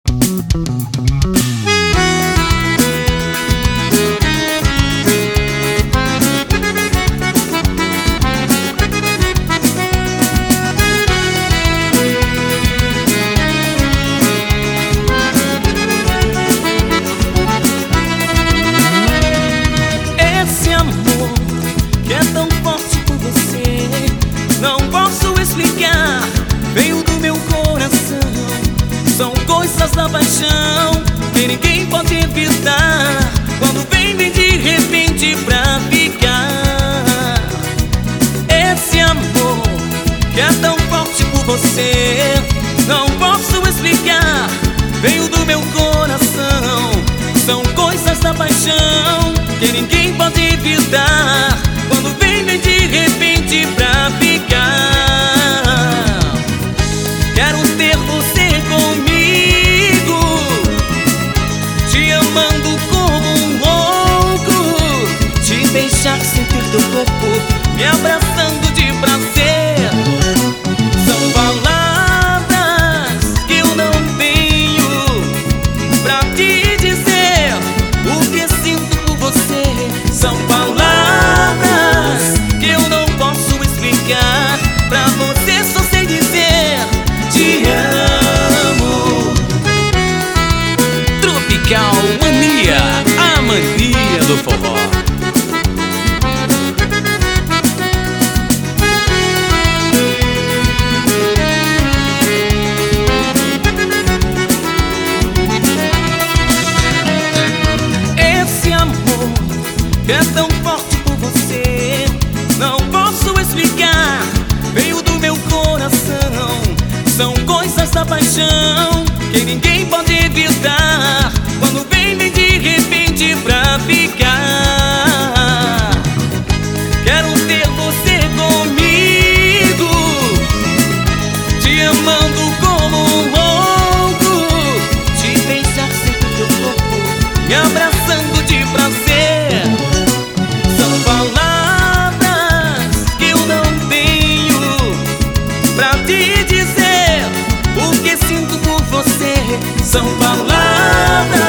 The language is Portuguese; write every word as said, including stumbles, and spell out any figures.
Esse amor que é tão forte por você, não posso explicar, veio do meu coração. São coisas da paixão que ninguém pode evitar. Quando vem, vem de repente pra ficar. Esse amor que é tão forte por você, não posso explicar, veio do meu coração. São coisas da paixão que ninguém pode evitar. Quando vem, vem de repente pra ficar. Quero ter você comigo, te amando como um louco, te deixar sentir teu corpo me abraçando de prazer. São palavras que eu não tenho pra te dizer o que sinto por você. São palavras que eu não posso explicar, pra você só sei dizer te amo. Tropical Mania, a mania do forró. Esse amor que é tão forte por você, não posso explicar, veio do meu coração. São coisas da paixão que ninguém pode evitar. Quando vem, vem de repente pra ficar. Quero ter você comigo, te amando como um louco, te deixar sentir teu corpo me abraçando de prazer. São palavras que eu não tenho pra te dizer o que sinto por você. São palavras